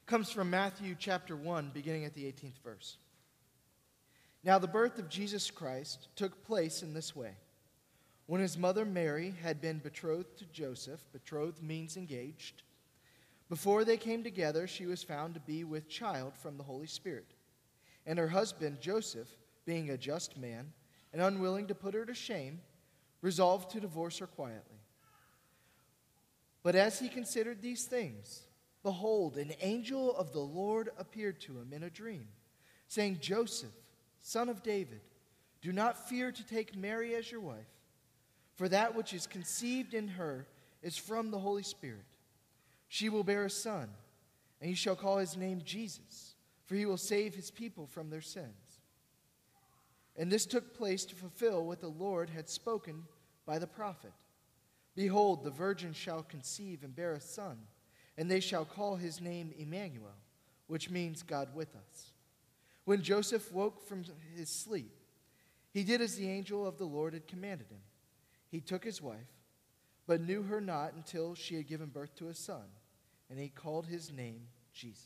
comes from Matthew chapter 1, beginning at the 18th verse. Now the birth of Jesus Christ took place in this way. When his mother Mary had been betrothed to Joseph, betrothed means engaged, before they came together, she was found to be with child from the Holy Spirit. And her husband Joseph, being a just man and unwilling to put her to shame, resolved to divorce her quietly. But as he considered these things, behold, an angel of the Lord appeared to him in a dream, saying, Joseph, son of David, do not fear to take Mary as your wife, for that which is conceived in her is from the Holy Spirit. She will bear a son, and you shall call his name Jesus, for he will save his people from their sins. And this took place to fulfill what the Lord had spoken by the prophet. Behold, the virgin shall conceive and bear a son, and they shall call his name Emmanuel, which means God with us. When Joseph woke from his sleep, he did as the angel of the Lord had commanded him. He took his wife, but knew her not until she had given birth to a son, and he called his name Jesus.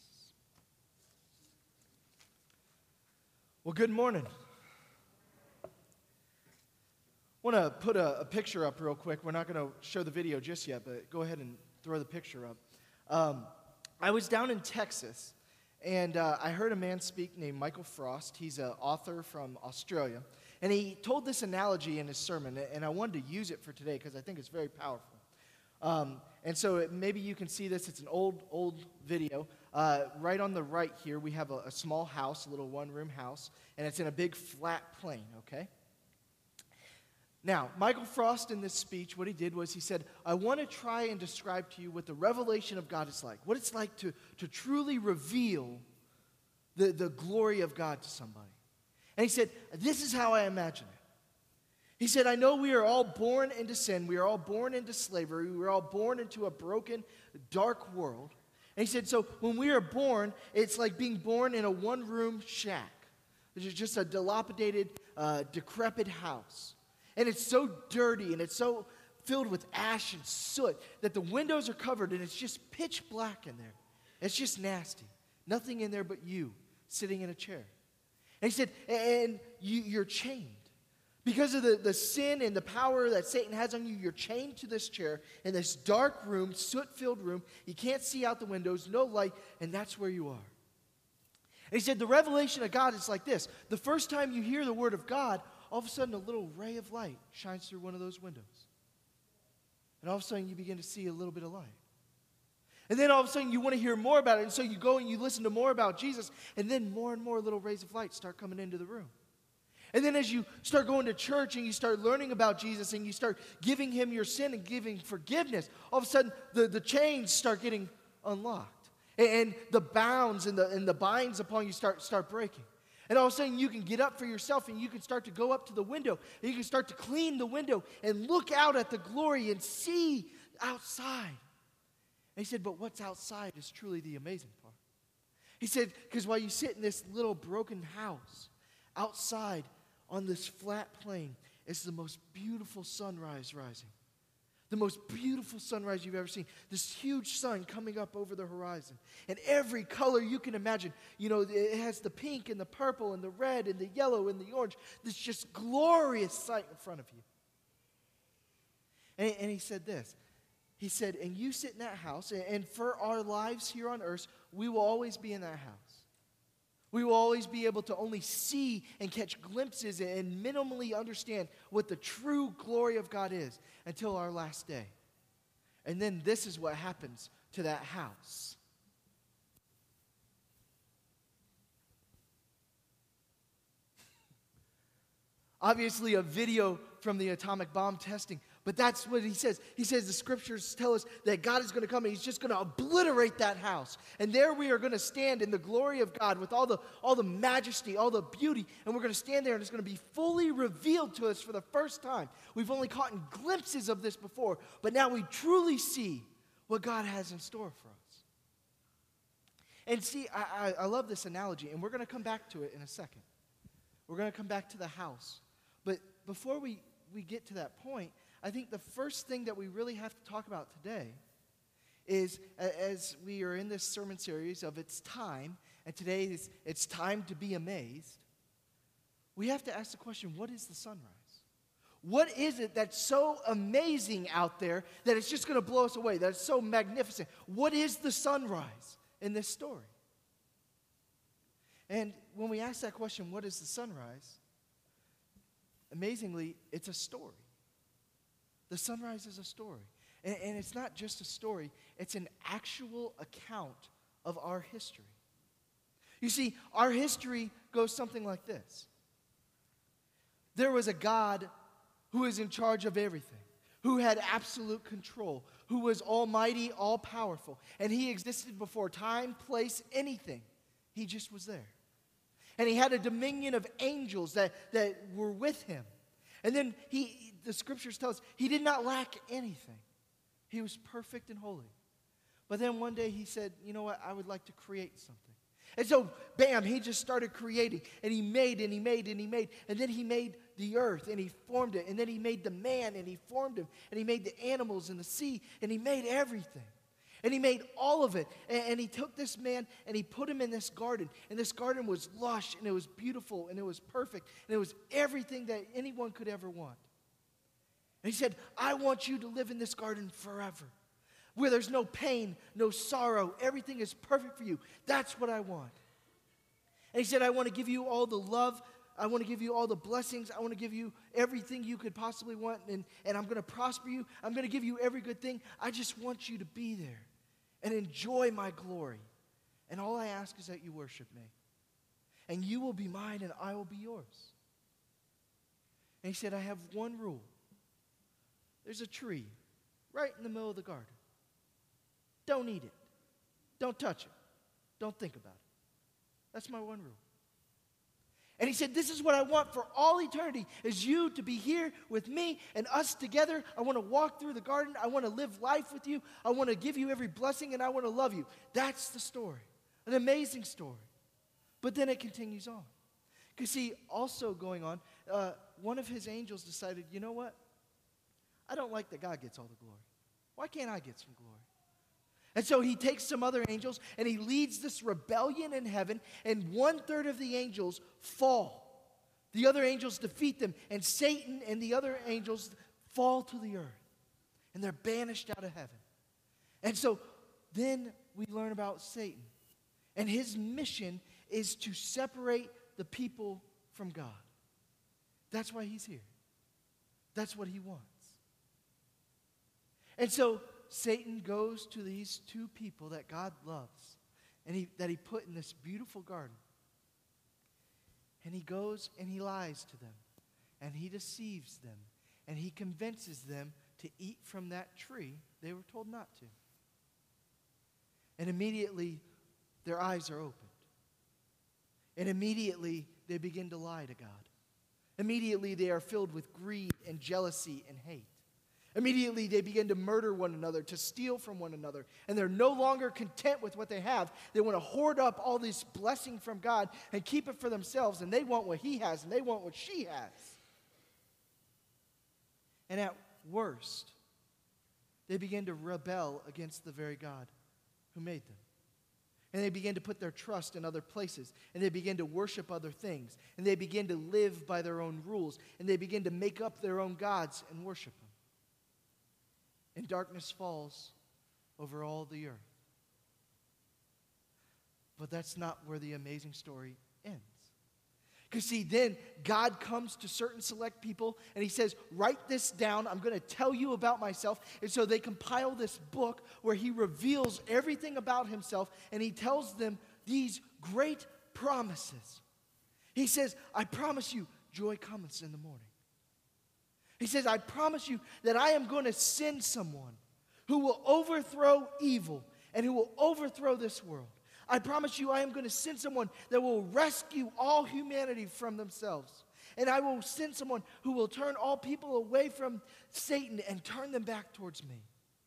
Well, good morning. I want to put a picture up real quick. We're not going to show the video just yet, but go ahead and throw the picture up. I was down in Texas, and I heard a man speak named Michael Frost. He's an author from Australia. And he told this analogy in his sermon, and I wanted to use it for today because I think it's very powerful. And so maybe you can see this. It's an old video. Right on the right here, we have a small house, a little one-room house, and it's in a big flat plain, okay? Now, Michael Frost in this speech, what he did was he said, I want to try and describe to you what the revelation of God is like, what it's like to truly reveal the glory of God to somebody. And he said, this is how I imagine it. He said, I know we are all born into sin. We are all born into slavery. We are all born into a broken, dark world. And he said, so when we are born, it's like being born in a one-room shack. It's just a dilapidated, decrepit house. And it's so dirty and it's so filled with ash and soot that the windows are covered and it's just pitch black in there. It's just nasty. Nothing in there but you sitting in a chair. And he said, and you're chained. Because of the sin and the power that Satan has on you, you're chained to this chair in this dark room, soot-filled room. You can't see out the windows, no light, and that's where you are. And he said, the revelation of God is like this. The first time you hear the word of God, all of a sudden a little ray of light shines through one of those windows. And all of a sudden you begin to see a little bit of light. And then all of a sudden you want to hear more about it, and so you go and you listen to more about Jesus, and then more and more little rays of light start coming into the room. And then as you start going to church and you start learning about Jesus and you start giving him your sin and giving forgiveness, all of a sudden the chains start getting unlocked. And the bounds and the binds upon you start breaking. And all of a sudden you can get up for yourself and you can start to go up to the window and you can start to clean the window and look out at the glory and see outside. And he said, but what's outside is truly the amazing part. He said, because while you sit in this little broken house, outside on this flat plain is the most beautiful sunrise rising. The most beautiful sunrise you've ever seen. This huge sun coming up over the horizon. And every color you can imagine. You know, it has the pink and the purple and the red and the yellow and the orange. This just glorious sight in front of you. And he said this. He said, and you sit in that house, and for our lives here on earth, we will always be in that house. We will always be able to only see and catch glimpses and minimally understand what the true glory of God is until our last day. And then this is what happens to that house. Obviously, a video from the atomic bomb testing. But that's what he says. He says the scriptures tell us that God is going to come and he's just going to obliterate that house. And there we are going to stand in the glory of God with all the majesty, all the beauty. And we're going to stand there and it's going to be fully revealed to us for the first time. We've only caught in glimpses of this before. But now we truly see what God has in store for us. And see, I love this analogy. And we're going to come back to it in a second. We're going to come back to the house. But before we get to that point, I think the first thing that we really have to talk about today is as we are in this sermon series of It's Time, and today it's time to be amazed, we have to ask the question, what is the sunrise? What is it that's so amazing out there that it's just going to blow us away, that it's so magnificent? What is the sunrise in this story? And when we ask that question, what is the sunrise? Amazingly, it's a story. The sunrise is a story. And it's not just a story, it's an actual account of our history. You see, our history goes something like this. There was a God who is in charge of everything, who had absolute control, who was almighty, all-powerful, and he existed before time, place, anything. He just was there. And he had a dominion of angels that were with him. And then the scriptures tell us he did not lack anything. He was perfect and holy. But then one day he said, you know what, I would like to create something. And so, bam, he just started creating. And he made, and he made, and he made. And then he made the earth, and he formed it. And then he made the man, and he formed him. And he made the animals and the sea, and he made everything. And he made all of it. And he took this man, and he put him in this garden. And this garden was lush, and it was beautiful, and it was perfect. And it was everything that anyone could ever want. And he said, I want you to live in this garden forever, where there's no pain, no sorrow. Everything is perfect for you. That's what I want. And he said, I want to give you all the love. I want to give you all the blessings. I want to give you everything you could possibly want. And I'm going to prosper you. I'm going to give you every good thing. I just want you to be there and enjoy my glory. And all I ask is that you worship me. And you will be mine and I will be yours. And he said, I have one rule. There's a tree right in the middle of the garden. Don't eat it. Don't touch it. Don't think about it. That's my one rule. And he said, this is what I want for all eternity, is you to be here with me and us together. I want to walk through the garden. I want to live life with you. I want to give you every blessing, and I want to love you. That's the story. An amazing story. But then it continues on. Because see, also going on, one of his angels decided, you know what? I don't like that God gets all the glory. Why can't I get some glory? And so he takes some other angels and he leads this rebellion in heaven, and 1/3 of the angels fall. The other angels defeat them, and Satan and the other angels fall to the earth. And they're banished out of heaven. And so then we learn about Satan. And his mission is to separate the people from God. That's why he's here. That's what he wants. And so Satan goes to these two people that God loves and that he put in this beautiful garden. And he goes and he lies to them. And he deceives them. And he convinces them to eat from that tree they were told not to. And immediately their eyes are opened. And immediately they begin to lie to God. Immediately they are filled with greed and jealousy and hate. Immediately they begin to murder one another, to steal from one another. And they're no longer content with what they have. They want to hoard up all this blessing from God and keep it for themselves. And they want what he has, and they want what she has. And at worst, they begin to rebel against the very God who made them. And they begin to put their trust in other places. And they begin to worship other things. And they begin to live by their own rules. And they begin to make up their own gods and worship them. And darkness falls over all the earth. But that's not where the amazing story ends. Because see, then God comes to certain select people and he says, write this down. I'm going to tell you about myself. And so they compile this book where he reveals everything about himself, and he tells them these great promises. He says, I promise you, joy cometh in the morning. He says, I promise you that I am going to send someone who will overthrow evil and who will overthrow this world. I promise you I am going to send someone that will rescue all humanity from themselves. And I will send someone who will turn all people away from Satan and turn them back towards me.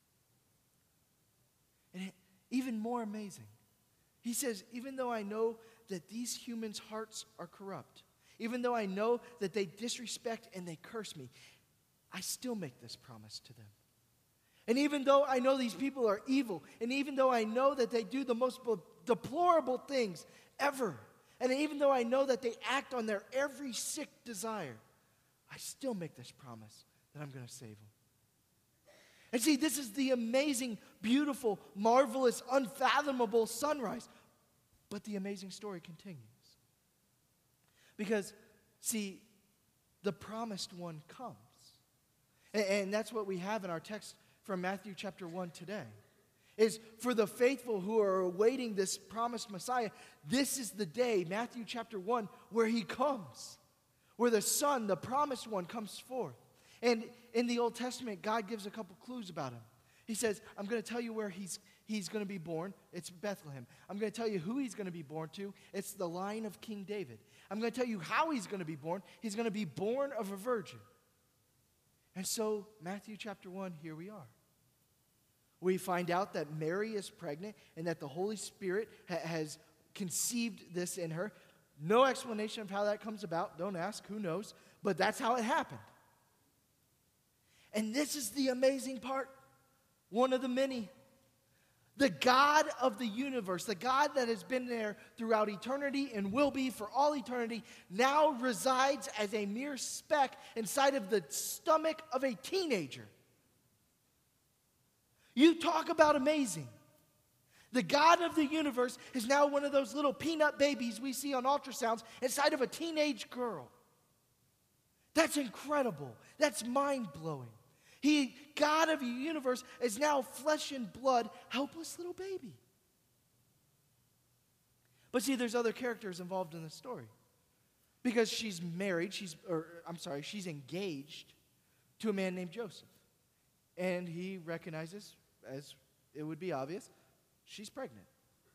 And even more amazing, he says, even though I know that these humans' hearts are corrupt, even though I know that they disrespect and they curse me, I still make this promise to them. And even though I know these people are evil, and even though I know that they do the most deplorable things ever, and even though I know that they act on their every sick desire, I still make this promise that I'm going to save them. And see, this is the amazing, beautiful, marvelous, unfathomable sunrise. But the amazing story continues. Because, see, the promised one comes. And that's what we have in our text from Matthew chapter 1 today. Is for the faithful who are awaiting this promised Messiah, this is the day, Matthew chapter 1, where he comes. Where the Son, the promised one, comes forth. And in the Old Testament, God gives a couple clues about him. He says, I'm going to tell you where he's going to be born. It's Bethlehem. I'm going to tell you who he's going to be born to. It's the line of King David. I'm going to tell you how he's going to be born. He's going to be born of a virgin. And so, Matthew chapter 1, here we are. We find out that Mary is pregnant and that the Holy Spirit has conceived this in her. No explanation of how that comes about. Don't ask. Who knows? But that's how it happened. And this is the amazing part. One of the many. The God of the universe, the God that has been there throughout eternity and will be for all eternity, now resides as a mere speck inside of the stomach of a teenager. You talk about amazing. The God of the universe is now one of those little peanut babies we see on ultrasounds inside of a teenage girl. That's incredible. That's mind-blowing. God of the universe, is now flesh and blood, helpless little baby. But see, there's other characters involved in the story. Because she's married, she's engaged to a man named Joseph. And he recognizes, as it would be obvious, she's pregnant.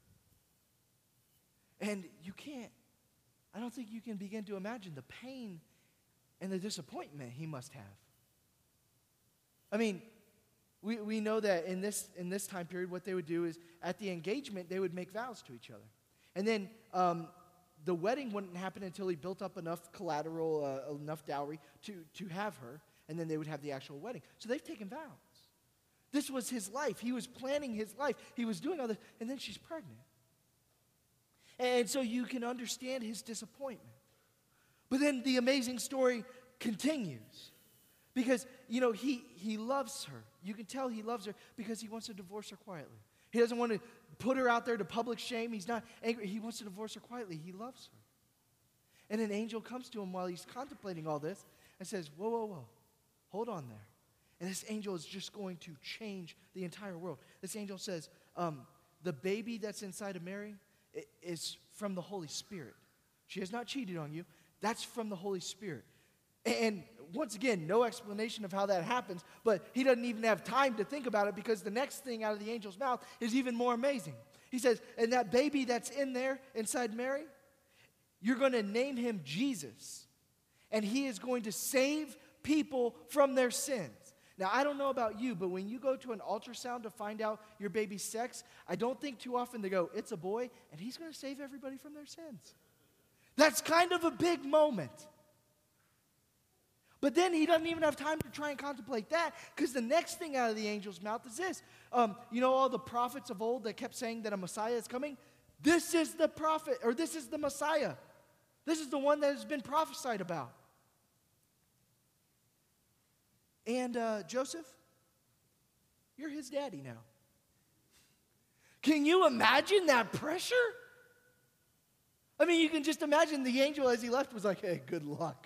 And I don't think you can begin to imagine the pain and the disappointment he must have. I mean, we know that in this time period, what they would do is at the engagement, they would make vows to each other. And then the wedding wouldn't happen until he built up enough collateral, enough dowry to have her. And then they would have the actual wedding. So they've taken vows. This was his life. He was planning his life. He was doing all this. And then she's pregnant. And so you can understand his disappointment. But then the amazing story continues. Because, he loves her. You can tell he loves her because he wants to divorce her quietly. He doesn't want to put her out there to public shame. He's not angry. He wants to divorce her quietly. He loves her. And an angel comes to him while he's contemplating all this and says, whoa, whoa, whoa. Hold on there. And this angel is just going to change the entire world. This angel says, the baby that's inside of Mary is from the Holy Spirit. She has not cheated on you. That's from the Holy Spirit. And once again, no explanation of how that happens, but he doesn't even have time to think about it because the next thing out of the angel's mouth is even more amazing. He says, and that baby that's in there inside Mary, you're going to name him Jesus, and he is going to save people from their sins. Now, I don't know about you, but when you go to an ultrasound to find out your baby's sex, I don't think too often they go, it's a boy, and he's going to save everybody from their sins. That's kind of a big moment. But then he doesn't even have time to try and contemplate that, because the next thing out of the angel's mouth is this. All the prophets of old that kept saying that a Messiah is coming? This is the prophet, or this is the Messiah. This is the one that has been prophesied about. And Joseph, you're his daddy now. Can you imagine that pressure? I mean, you can just imagine the angel as he left was like, hey, good luck,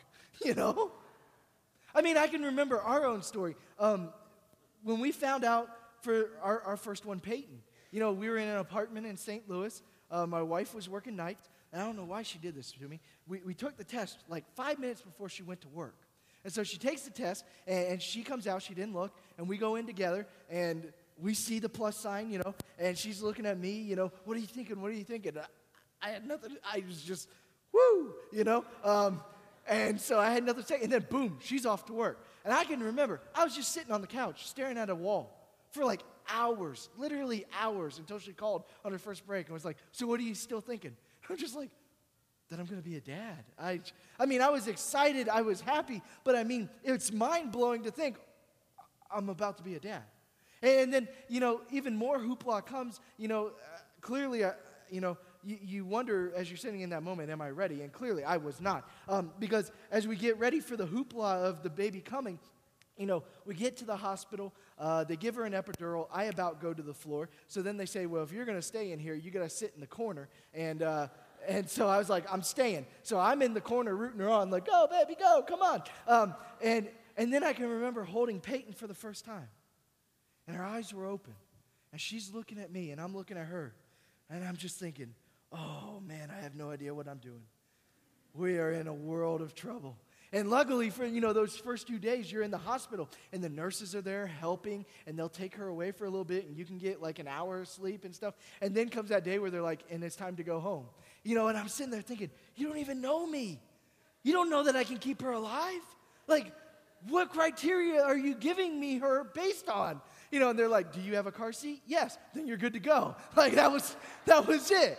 I mean, I can remember our own story. When we found out for our first one, Peyton, we were in an apartment in St. Louis. My wife was working nights, and I don't know why she did this to me. We took the test like 5 minutes before she went to work. And so she takes the test, and she comes out. She didn't look, and we go in together, and we see the plus sign, and she's looking at me, what are you thinking? What are you thinking? I had nothing. I was just, woo, and so I had nothing to say. And then, boom, she's off to work. And I can remember, I was just sitting on the couch staring at a wall for like hours, literally hours, until she called on her first break and was like, so what are you still thinking? I'm just like, that I'm going to be a dad. I mean, I was excited. I was happy. But I mean, it's mind-blowing to think I'm about to be a dad. And then, even more hoopla comes, clearly, you wonder as you're sitting in that moment, am I ready? And clearly I was not. Because as we get ready for the hoopla of the baby coming, we get to the hospital, they give her an epidural, I about go to the floor. So then they say, well, if you're going to stay in here, you got to sit in the corner. And so I was like, I'm staying. So I'm in the corner rooting her on, like, go, baby, go, come on. And then I can remember holding Peyton for the first time. And her eyes were open. And she's looking at me, and I'm looking at her. And I'm just thinking, oh, man, I have no idea what I'm doing. We are in a world of trouble. And luckily for, those first 2 days, you're in the hospital, and the nurses are there helping, and they'll take her away for a little bit, and you can get like an hour of sleep and stuff. And then comes that day where they're like, and it's time to go home. And I'm sitting there thinking, you don't even know me. You don't know that I can keep her alive? Like, what criteria are you giving me her based on? And they're like, do you have a car seat? Yes. Then you're good to go. Like, that was it.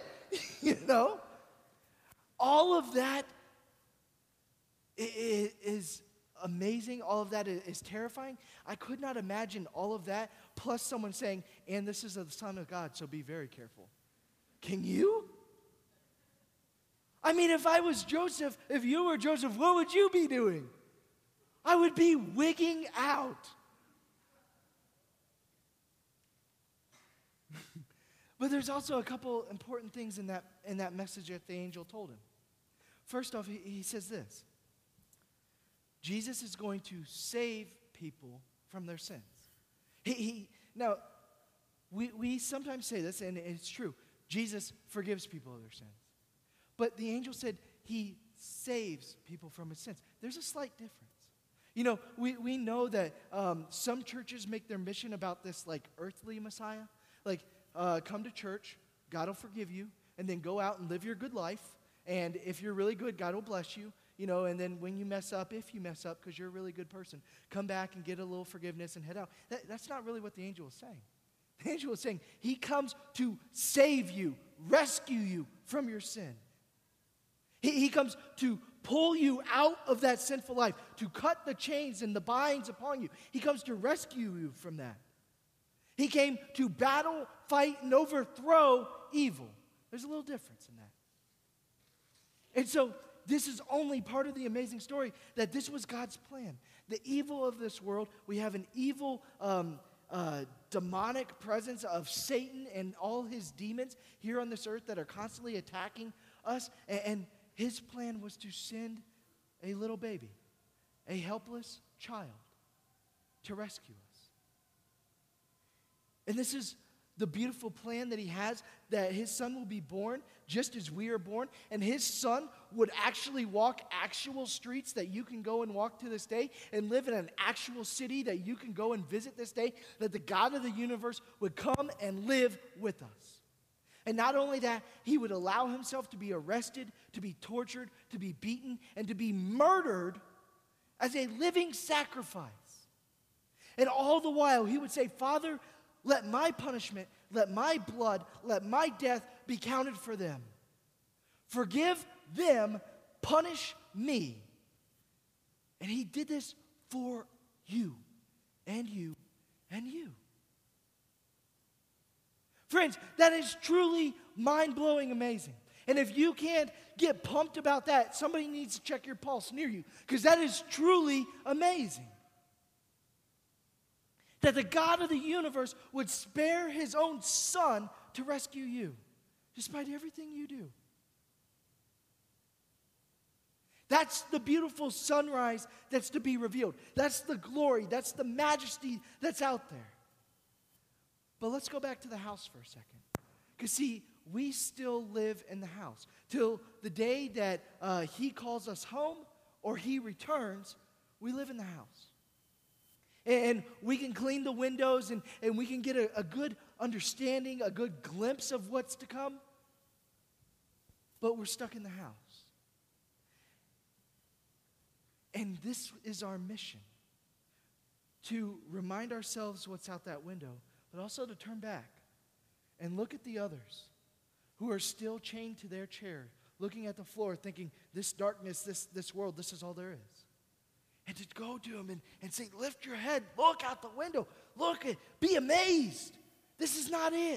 All of that is amazing. All of that is terrifying. I could not imagine all of that, plus someone saying, and this is the Son of God, so be very careful. Can you? I mean, if I was Joseph, if you were Joseph, what would you be doing? I would be wigging out. But there's also a couple important things in that message that the angel told him. First off, he says this. Jesus is going to save people from their sins. Now, we sometimes say this, and it's true. Jesus forgives people of their sins. But the angel said he saves people from his sins. There's a slight difference. We know that some churches make their mission about this like earthly Messiah. Like, come to church, God will forgive you, and then go out and live your good life. And if you're really good, God will bless you. And then when you mess up, if you mess up, because you're a really good person, come back and get a little forgiveness and head out. That's not really what the angel was saying. The angel was saying he comes to save you, rescue you from your sin. He comes to pull you out of that sinful life, to cut the chains and the binds upon you. He comes to rescue you from that. He came to battle, fight, and overthrow evil. There's a little difference in that. And so this is only part of the amazing story that this was God's plan. The evil of this world, we have an evil demonic presence of Satan and all his demons here on this earth that are constantly attacking us. And his plan was to send a little baby, a helpless child, to rescue us. And this is the beautiful plan that he has, that his son will be born just as we are born, and his son would actually walk actual streets that you can go and walk to this day, and live in an actual city that you can go and visit this day, that the God of the universe would come and live with us. And not only that, he would allow himself to be arrested, to be tortured, to be beaten, and to be murdered as a living sacrifice. And all the while, he would say, Father, let my punishment, let my blood, let my death be counted for them. Forgive them, punish me. And he did this for you, and you, and you. Friends, that is truly mind-blowing amazing. And if you can't get pumped about that, somebody needs to check your pulse near you, because that is truly amazing. That the God of the universe would spare his own son to rescue you, despite everything you do. That's the beautiful sunrise that's to be revealed. That's the glory, that's the majesty that's out there. But let's go back to the house for a second. Because see, we still live in the house. Till the day that he calls us home or he returns, we live in the house. And we can clean the windows and we can get a good understanding, a good glimpse of what's to come. But we're stuck in the house. And this is our mission. To remind ourselves what's out that window, but also to turn back and look at the others who are still chained to their chair, looking at the floor, thinking, this darkness, this world, this is all there is. And to go to them and say, lift your head, look out the window, look, be amazed. This is not it.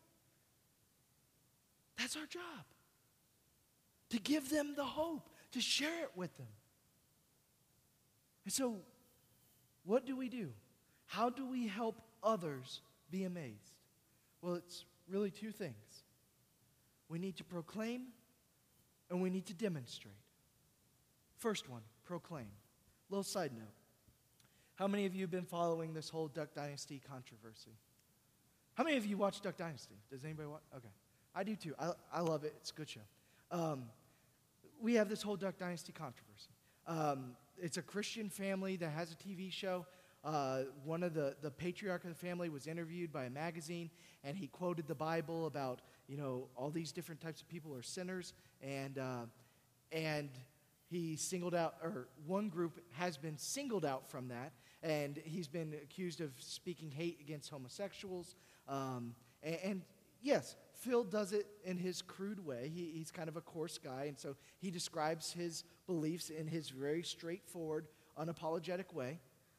That's our job. To give them the hope, to share it with them. And so, what do we do? How do we help others be amazed? Well, it's really two things. We need to proclaim and we need to demonstrate. First one, proclaim. Little side note. How many of you have been following this whole Duck Dynasty controversy? How many of you watch Duck Dynasty? Does anybody watch? Okay. I do too. I love it. It's a good show. We have this whole Duck Dynasty controversy. It's a Christian family that has a TV show. One of the patriarch of the family was interviewed by a magazine, and he quoted the Bible about, all these different types of people are sinners, and he singled out, or one group has been singled out from that, and he's been accused of speaking hate against homosexuals. And yes, Phil does it in his crude way. He's kind of a coarse guy, and so he describes his beliefs in his very straightforward, unapologetic way.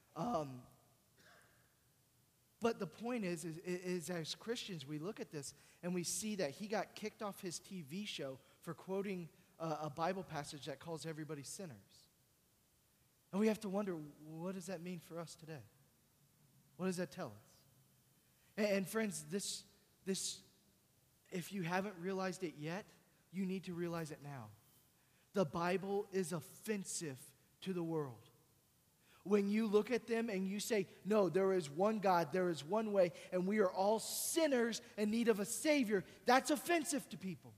But the point is as Christians, we look at this and we see that he got kicked off his TV show for quoting a Bible passage that calls everybody sinners. And we have to wonder, what does that mean for us today? What does that tell us? And friends, this, if you haven't realized it yet, you need to realize it now. The Bible is offensive to the world. When you look at them and you say, no, there is one God, there is one way, and we are all sinners in need of a Savior, that's offensive to people.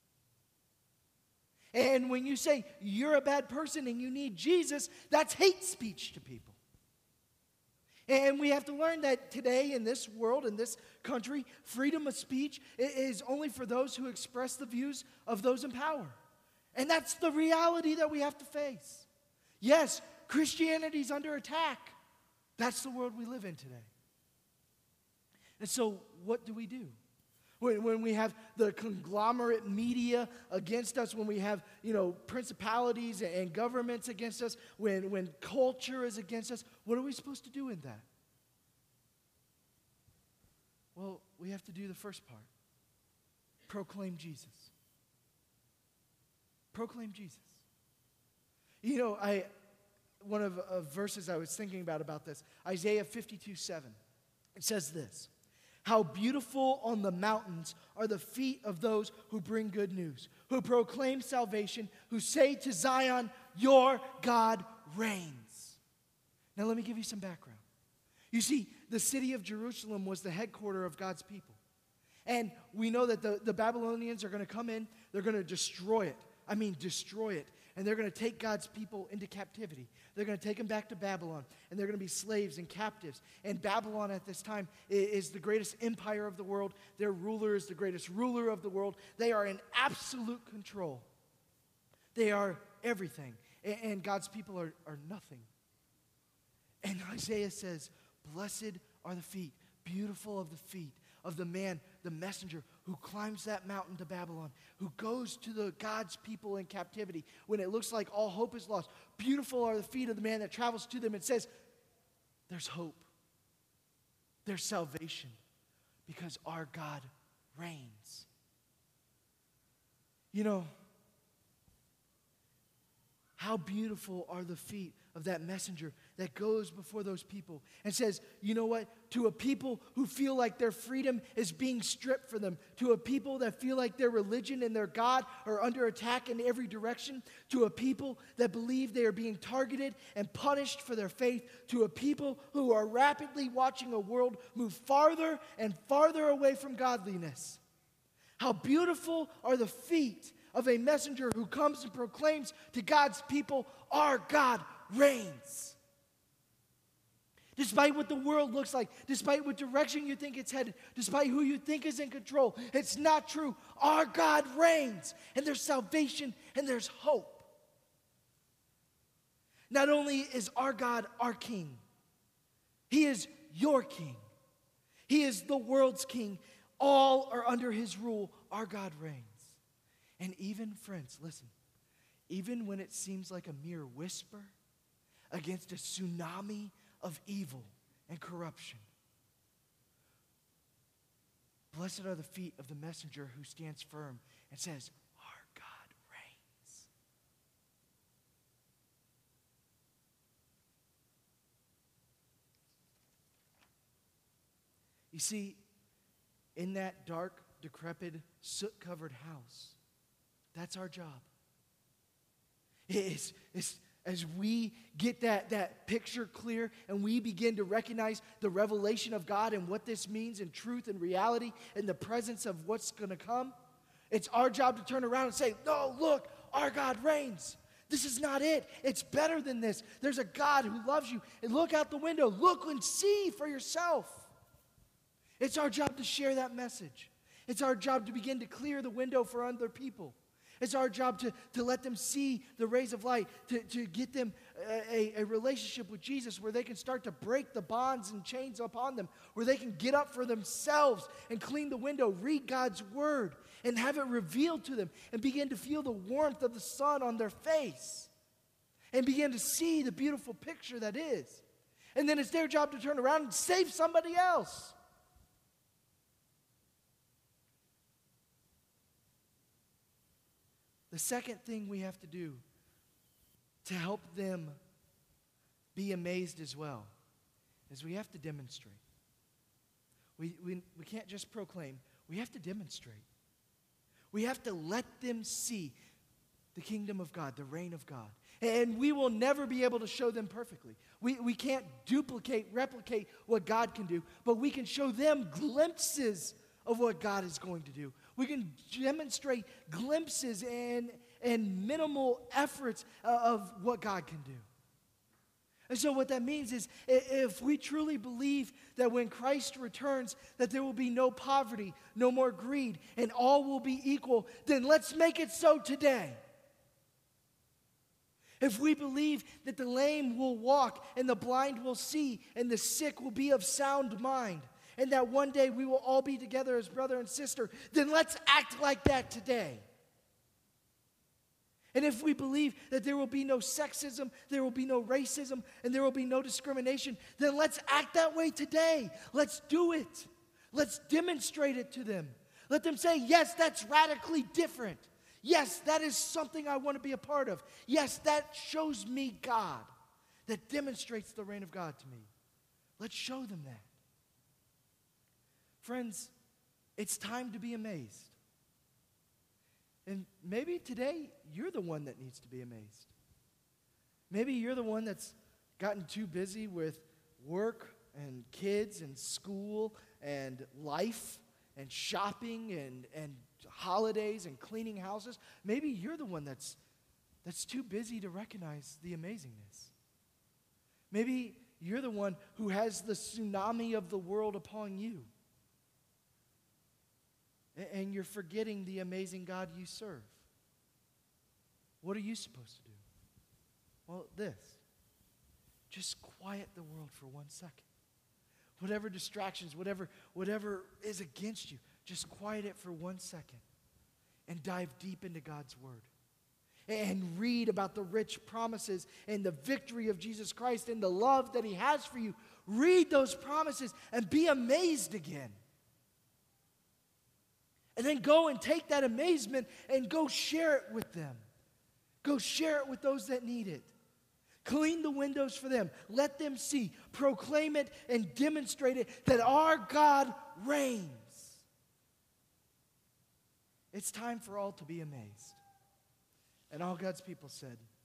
And when you say you're a bad person and you need Jesus, that's hate speech to people. And we have to learn that today in this world, in this country, freedom of speech is only for those who express the views of those in power. And that's the reality that we have to face. Yes, Christianity's under attack. That's the world we live in today. And so what do we do? When we have the conglomerate media against us, when we have, principalities and governments against us, when culture is against us, what are we supposed to do in that? Well, we have to do the first part. Proclaim Jesus. Proclaim Jesus. One of verses I was thinking about this, Isaiah 52:7. It says this: how beautiful on the mountains are the feet of those who bring good news, who proclaim salvation, who say to Zion, your God reigns. Now let me give you some background. You see, the city of Jerusalem was the headquarters of God's people. And we know that the Babylonians are going to come in, they're going to destroy it. Destroy it. And they're going to take God's people into captivity. They're going to take them back to Babylon. And they're going to be slaves and captives. And Babylon at this time is the greatest empire of the world. Their ruler is the greatest ruler of the world. They are in absolute control. They are everything. And God's people are nothing. And Isaiah says, blessed are the feet, beautiful of the feet of the man, the messenger, who climbs that mountain to Babylon, who goes to the God's people in captivity when it looks like all hope is lost. Beautiful are the feet of the man that travels to them and says, there's hope. There's salvation because our God reigns. How beautiful are the feet of that messenger that goes before those people and says, you know what? To a people who feel like their freedom is being stripped from them, to a people that feel like their religion and their God are under attack in every direction, to a people that believe they are being targeted and punished for their faith, to a people who are rapidly watching a world move farther and farther away from godliness. How beautiful are the feet of a messenger who comes and proclaims to God's people, our God reigns. Despite what the world looks like, despite what direction you think it's headed, despite who you think is in control, it's not true. Our God reigns, and there's salvation and there's hope. Not only is our God our King, He is your King. He is the world's King. All are under His rule. Our God reigns. And even, friends, listen, even when it seems like a mere whisper against a tsunami of evil and corruption, Blessed are the feet of the messenger who stands firm and says, our God reigns. You see, in that dark, decrepit, soot-covered house, that's our job. It's as we get that picture clear and we begin to recognize the revelation of God and what this means in truth and reality and the presence of what's going to come, it's our job to turn around and say, no, look, our God reigns. This is not it. It's better than this. There's a God who loves you. And look out the window. Look and see for yourself. It's our job to share that message. It's our job to begin to clear the window for other people. It's our job to let them see the rays of light, to get them a relationship with Jesus where they can start to break the bonds and chains upon them, where they can get up for themselves and clean the window, read God's word, and have it revealed to them, and begin to feel the warmth of the sun on their face, and begin to see the beautiful picture that is. And then it's their job to turn around and save somebody else. The second thing we have to do to help them be amazed as well is we have to demonstrate. We can't just proclaim. We have to demonstrate. We have to let them see the kingdom of God, the reign of God. And we will never be able to show them perfectly. We can't replicate what God can do, but we can show them glimpses of what God is going to do. We can demonstrate glimpses and minimal efforts of what God can do. And so what that means is if we truly believe that when Christ returns that there will be no poverty, no more greed, and all will be equal, then let's make it so today. If we believe that the lame will walk and the blind will see and the sick will be of sound mind, and that one day we will all be together as brother and sister, then let's act like that today. And if we believe that there will be no sexism, there will be no racism, and there will be no discrimination, then let's act that way today. Let's do it. Let's demonstrate it to them. Let them say, yes, that's radically different. Yes, that is something I want to be a part of. Yes, that shows me God. That demonstrates the reign of God to me. Let's show them that. Friends, it's time to be amazed. And maybe today, you're the one that needs to be amazed. Maybe you're the one that's gotten too busy with work and kids and school and life and shopping and holidays and cleaning houses. Maybe you're the one that's too busy to recognize the amazingness. Maybe you're the one who has the tsunami of the world upon you. And you're forgetting the amazing God you serve. What are you supposed to do? Well, this. Just quiet the world for 1 second. Whatever distractions, whatever is against you, just quiet it for 1 second. And dive deep into God's word. And read about the rich promises and the victory of Jesus Christ and the love that he has for you. Read those promises and be amazed again. And then go and take that amazement and go share it with them. Go share it with those that need it. Clean the windows for them. Let them see. Proclaim it and demonstrate it that our God reigns. It's time for all to be amazed. And all God's people said,